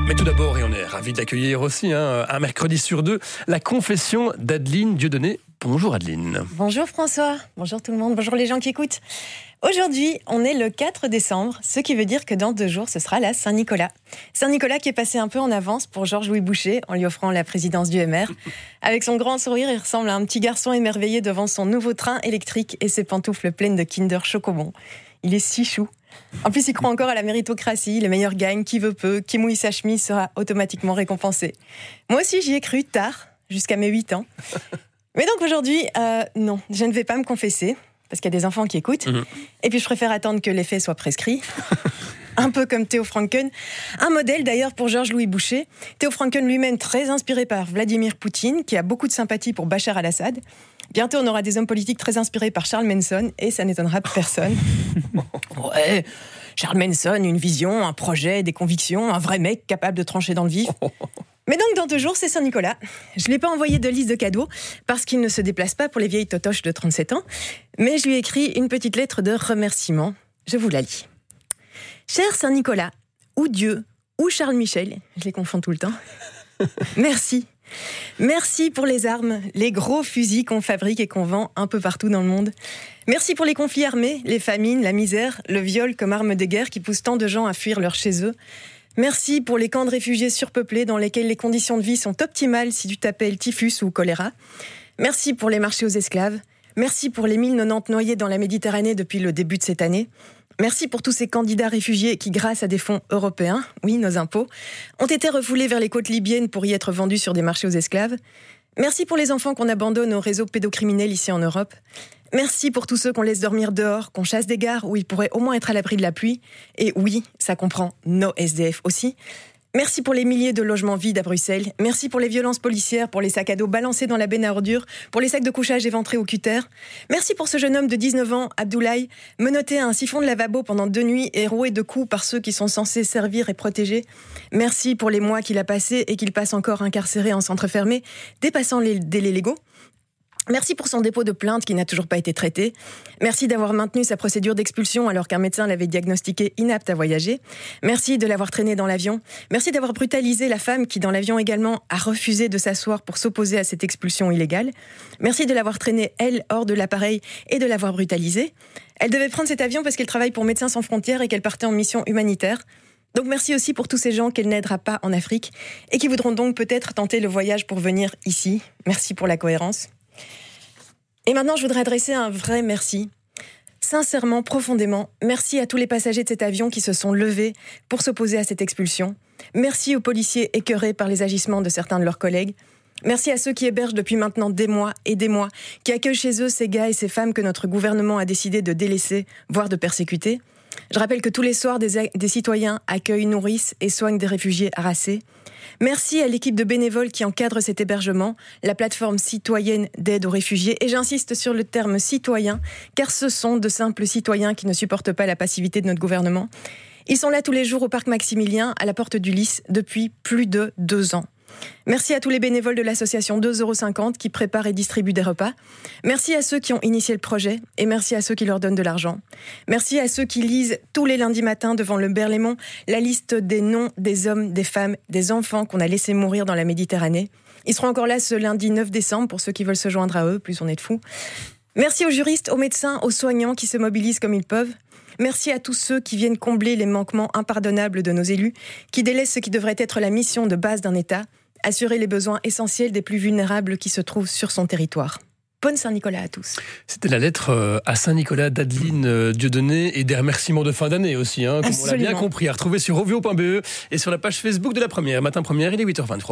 Mais tout d'abord, et on est ravis d'accueillir aussi, un mercredi sur deux, la confession d'Adeline Dieudonné. Bonjour Adeline. Bonjour François, bonjour tout le monde, bonjour les gens qui écoutent. Aujourd'hui, on est le 4 décembre, ce qui veut dire que dans 2 jours, ce sera la Saint-Nicolas. Saint-Nicolas qui est passé un peu en avance pour Georges-Louis Boucher en lui offrant la présidence du MR. Avec son grand sourire, il ressemble à un petit garçon émerveillé devant son nouveau train électrique et ses pantoufles pleines de Kinder Chocobon. Il est si chou. En plus, il croit encore à la méritocratie, les meilleurs gagnent, qui veut peu, qui mouille sa chemise sera automatiquement récompensé. Moi aussi, j'y ai cru tard, jusqu'à mes 8 ans. Mais donc aujourd'hui, non, je ne vais pas me confesser, parce qu'il y a des enfants qui écoutent. Et puis je préfère attendre que les faits soient prescrits. Un peu comme Theo Franken. Un modèle d'ailleurs pour Georges-Louis Boucher. Theo Franken lui-même très inspiré par Vladimir Poutine, qui a beaucoup de sympathie pour Bachar al-Assad. Bientôt, on aura des hommes politiques très inspirés par Charles Manson, et ça n'étonnera personne. Ouais, Charles Manson, une vision, un projet, des convictions, un vrai mec capable de trancher dans le vif. Mais donc, dans 2 jours, c'est Saint-Nicolas. Je ne lui ai pas envoyé de liste de cadeaux, parce qu'il ne se déplace pas pour les vieilles totoches de 37 ans, mais je lui ai écrit une petite lettre de remerciement. Je vous la lis. Cher Saint-Nicolas, ou Dieu, ou Charles Michel, je les confonds tout le temps, merci. Merci pour les armes, les gros fusils qu'on fabrique et qu'on vend un peu partout dans le monde. Merci pour les conflits armés, les famines, la misère, le viol comme arme de guerre qui pousse tant de gens à fuir leur chez eux. Merci pour les camps de réfugiés surpeuplés dans lesquels les conditions de vie sont optimales si tu t'appelles typhus ou choléra. Merci pour les marchés aux esclaves. Merci pour les 1090 noyés dans la Méditerranée depuis le début de cette année. Merci pour tous ces candidats réfugiés qui, grâce à des fonds européens, oui, nos impôts, ont été refoulés vers les côtes libyennes pour y être vendus sur des marchés aux esclaves. Merci pour les enfants qu'on abandonne aux réseaux pédocriminels ici en Europe. Merci pour tous ceux qu'on laisse dormir dehors, qu'on chasse des gares où ils pourraient au moins être à l'abri de la pluie. Et oui, ça comprend nos SDF aussi. Merci pour les milliers de logements vides à Bruxelles. Merci pour les violences policières, pour les sacs à dos balancés dans la benne à ordures, pour les sacs de couchage éventrés au cutter. Merci pour ce jeune homme de 19 ans, Abdoulaye, menotté à un siphon de lavabo pendant 2 nuits et roué de coups par ceux qui sont censés servir et protéger. Merci pour les mois qu'il a passés et qu'il passe encore incarcéré en centre fermé, dépassant les délais légaux. Merci pour son dépôt de plainte qui n'a toujours pas été traité. Merci d'avoir maintenu sa procédure d'expulsion alors qu'un médecin l'avait diagnostiqué inapte à voyager. Merci de l'avoir traîné dans l'avion. Merci d'avoir brutalisé la femme qui, dans l'avion également, a refusé de s'asseoir pour s'opposer à cette expulsion illégale. Merci de l'avoir traînée, elle, hors de l'appareil et de l'avoir brutalisée. Elle devait prendre cet avion parce qu'elle travaille pour Médecins sans frontières et qu'elle partait en mission humanitaire. Donc merci aussi pour tous ces gens qu'elle n'aidera pas en Afrique et qui voudront donc peut-être tenter le voyage pour venir ici. Merci pour la cohérence. Et maintenant, je voudrais adresser un vrai merci. Sincèrement, profondément, merci à tous les passagers de cet avion qui se sont levés pour s'opposer à cette expulsion. Merci aux policiers écœurés par les agissements de certains de leurs collègues. Merci à ceux qui hébergent depuis maintenant des mois, qui accueillent chez eux ces gars et ces femmes que notre gouvernement a décidé de délaisser, voire de persécuter. Je rappelle que tous les soirs, des citoyens accueillent, nourrissent et soignent des réfugiés harassés. Merci à l'équipe de bénévoles qui encadre cet hébergement, la plateforme citoyenne d'aide aux réfugiés. Et j'insiste sur le terme citoyen, car ce sont de simples citoyens qui ne supportent pas la passivité de notre gouvernement. Ils sont là tous les jours au parc Maximilien, à la porte du Lys, depuis plus de 2 ans. Merci à tous les bénévoles de l'association 2,50 € qui préparent et distribuent des repas. Merci à ceux qui ont initié le projet et merci à ceux qui leur donnent de l'argent. Merci à ceux qui lisent tous les lundis matins devant le Berlaymont la liste des noms des hommes, des femmes, des enfants qu'on a laissés mourir dans la Méditerranée. Ils seront encore là ce lundi 9 décembre pour ceux qui veulent se joindre à eux, plus on est de fous. Merci aux juristes, aux médecins, aux soignants qui se mobilisent comme ils peuvent. Merci à tous ceux qui viennent combler les manquements impardonnables de nos élus, qui délaissent ce qui devrait être la mission de base d'un État, assurer les besoins essentiels des plus vulnérables qui se trouvent sur son territoire. Bonne Saint-Nicolas à tous. C'était la lettre à Saint-Nicolas d'Adeline Dieudonné et des remerciements de fin d'année aussi, comme on l'a bien compris, à retrouver sur ovio.be et sur la page Facebook de La Première. Matin Première, il est 8h23.